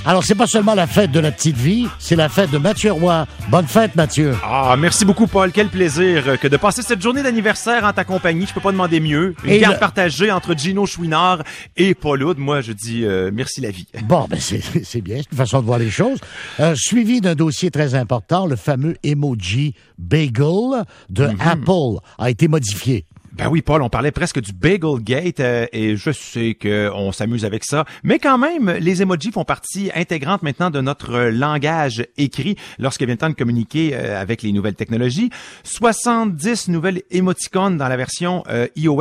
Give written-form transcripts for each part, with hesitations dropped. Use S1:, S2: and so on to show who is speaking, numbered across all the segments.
S1: Alors, c'est pas seulement la fête de la petite vie, c'est la fête de Mathieu Roy. Bonne fête, Mathieu.
S2: Ah, merci beaucoup, Paul. Quel plaisir que de passer cette journée d'anniversaire en ta compagnie. Je peux pas demander mieux. Une garde partagée entre Gino Chouinard et Paul Oud. Moi, je dis merci la vie.
S1: Bon, ben c'est bien, c'est une façon de voir les choses. Suivi d'un dossier très important, le fameux emoji bagel de Apple a été modifié.
S2: Ben oui, Paul, on parlait presque du Bagel Gate et je sais qu'on s'amuse avec ça. Mais quand même, les emojis font partie intégrante maintenant de notre langage écrit lorsqu'il vient le temps de communiquer avec les nouvelles technologies. 70 nouvelles émoticônes dans la version iOS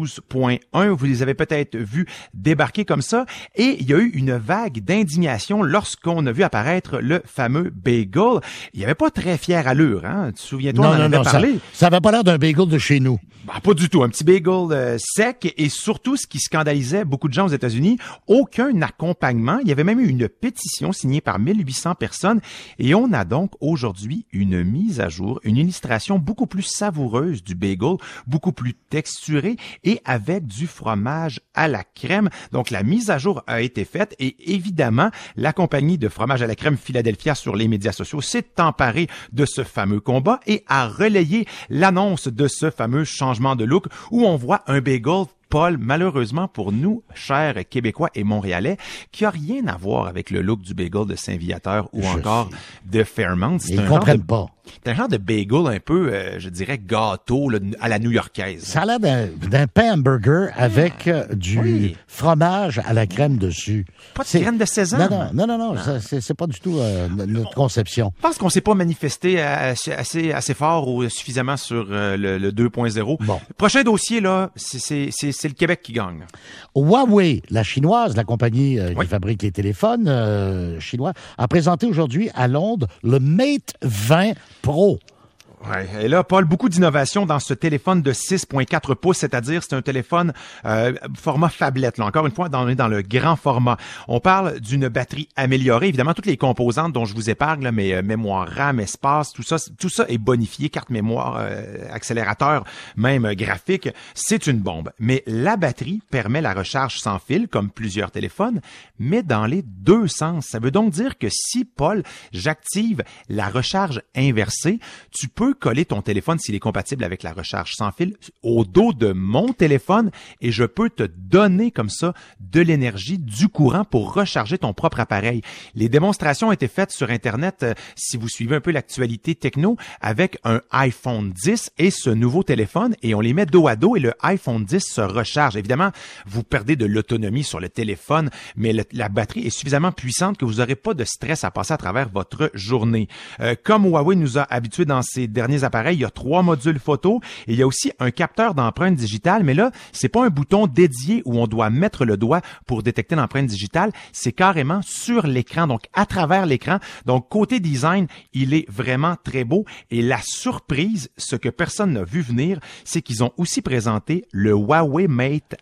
S2: 12.1. Vous les avez peut-être vus débarquer comme ça. Et il y a eu une vague d'indignation lorsqu'on a vu apparaître le fameux bagel. Il n'y avait pas très fière allure, hein? Tu te souviens-toi, on en avait parlé?
S1: Ça n'avait pas l'air d'un bagel de chez nous.
S2: Ben, pas du tout. Un petit bagel sec et surtout, ce qui scandalisait beaucoup de gens aux États-Unis, aucun accompagnement. Il y avait même eu une pétition signée par 1800 personnes et on a donc aujourd'hui une mise à jour, une illustration beaucoup plus savoureuse du bagel, beaucoup plus texturée et avec du fromage à la crème. Donc, la mise à jour a été faite et évidemment, la compagnie de fromage à la crème Philadelphia sur les médias sociaux s'est emparée de ce fameux combat et a relayé l'annonce de ce fameux changement de look où on voit un bagel, Paul, malheureusement pour nous, chers Québécois et Montréalais, qui a rien à voir avec le look du bagel de Saint-Viateur ou encore de Fairmount.
S1: Ils ne comprennent pas.
S2: C'est un genre de bagel un peu, je dirais, gâteau là, à la new-yorkaise.
S1: Ça a l'air d'un pain hamburger avec du fromage à la crème dessus.
S2: Pas de graines de sésame?
S1: Non. C'est pas du tout notre conception.
S2: Je pense qu'on s'est pas manifesté assez fort ou suffisamment sur le 2.0.
S1: Bon.
S2: Le prochain dossier, là, c'est le Québec qui gagne.
S1: Huawei, la chinoise, la compagnie qui fabrique les téléphones chinois, a présenté aujourd'hui à Londres le Mate 20 Pro.
S2: Ouais, et là, Paul, beaucoup d'innovation dans ce téléphone de 6.4 pouces, c'est-à-dire c'est un téléphone format phablette. Là, encore une fois, dans le grand format. On parle d'une batterie améliorée. Évidemment, toutes les composantes dont je vous épargne, là, mais mémoire RAM, espace, tout ça est bonifié, carte mémoire, accélérateur, même graphique. C'est une bombe. Mais la batterie permet la recharge sans fil, comme plusieurs téléphones, mais dans les deux sens. Ça veut donc dire que si, Paul, j'active la recharge inversée, tu peux coller ton téléphone s'il est compatible avec la recharge sans fil au dos de mon téléphone et je peux te donner comme ça de l'énergie, du courant pour recharger ton propre appareil. Les démonstrations ont été faites sur Internet, si vous suivez un peu l'actualité techno, avec un iPhone 10 et ce nouveau téléphone et on les met dos à dos et le iPhone 10 se recharge. Évidemment, vous perdez de l'autonomie sur le téléphone, mais la batterie est suffisamment puissante que vous n'aurez pas de stress à passer à travers votre journée. Comme Huawei nous a habitués dans ces derniers appareils, il y a 3 modules photo et il y a aussi un capteur d'empreinte digitale, mais là, c'est pas un bouton dédié où on doit mettre le doigt pour détecter l'empreinte digitale, c'est carrément sur l'écran, donc à travers l'écran. Donc, côté design, il est vraiment très beau et la surprise, ce que personne n'a vu venir, c'est qu'ils ont aussi présenté le Huawei Mate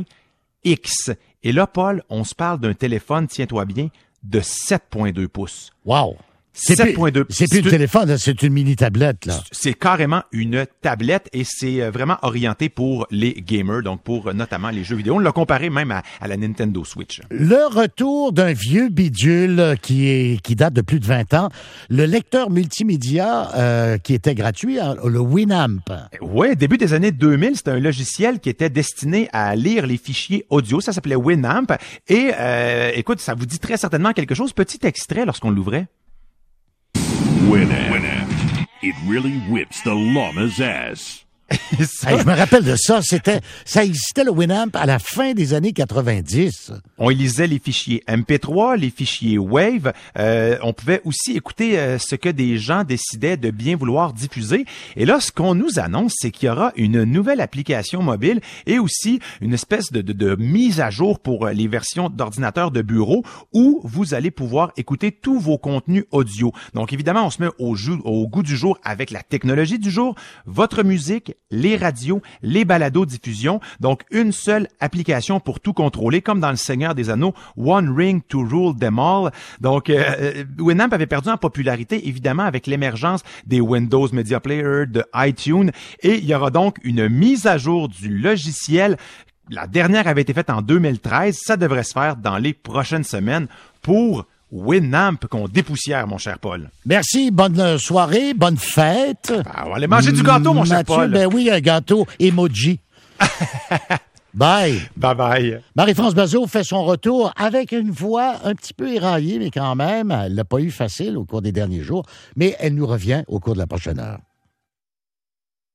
S2: 20X. Et là, Paul, on se parle d'un téléphone, tiens-toi bien, de 7.2 pouces.
S1: Wow! C'est plus un téléphone, c'est une mini-tablette, là.
S2: C'est carrément une tablette et c'est vraiment orienté pour les gamers, donc pour notamment les jeux vidéo. On l'a comparé même à la Nintendo Switch.
S1: Le retour d'un vieux bidule qui date de plus de 20 ans, le lecteur multimédia qui était gratuit, le Winamp.
S2: Oui, début des années 2000, c'était un logiciel qui était destiné à lire les fichiers audio. Ça s'appelait Winamp. Et écoute, ça vous dit très certainement quelque chose. Petit extrait lorsqu'on l'ouvrait.
S3: Winamp. It really whips the llama's ass.
S1: Je me rappelle de ça. Ça existait le Winamp à la fin des années 90.
S2: On lisait les fichiers MP3, les fichiers Wave. On pouvait aussi écouter ce que des gens décidaient de bien vouloir diffuser. Et là, ce qu'on nous annonce, c'est qu'il y aura une nouvelle application mobile et aussi une espèce de mise à jour pour les versions d'ordinateurs de bureau où vous allez pouvoir écouter tous vos contenus audio. Donc, évidemment, on se met au goût du jour avec la technologie du jour, votre musique, les radios, les balados-diffusion. Donc, une seule application pour tout contrôler, comme dans Le Seigneur des Anneaux, One Ring to Rule Them All. Donc, Winamp avait perdu en popularité, évidemment, avec l'émergence des Windows Media Player, de iTunes. Et il y aura donc une mise à jour du logiciel. La dernière avait été faite en 2013. Ça devrait se faire dans les prochaines semaines pour Winamp qu'on dépoussière, mon cher Paul.
S1: Merci, bonne soirée, bonne fête.
S2: On va aller manger du gâteau, mon cher
S1: Mathieu,
S2: Paul.
S1: Ben oui, un gâteau emoji. Bye.
S2: Bye-bye.
S1: Marie-France Bazot fait son retour avec une voix un petit peu éraillée, mais quand même, elle l'a pas eu facile au cours des derniers jours, mais elle nous revient au cours de la prochaine heure.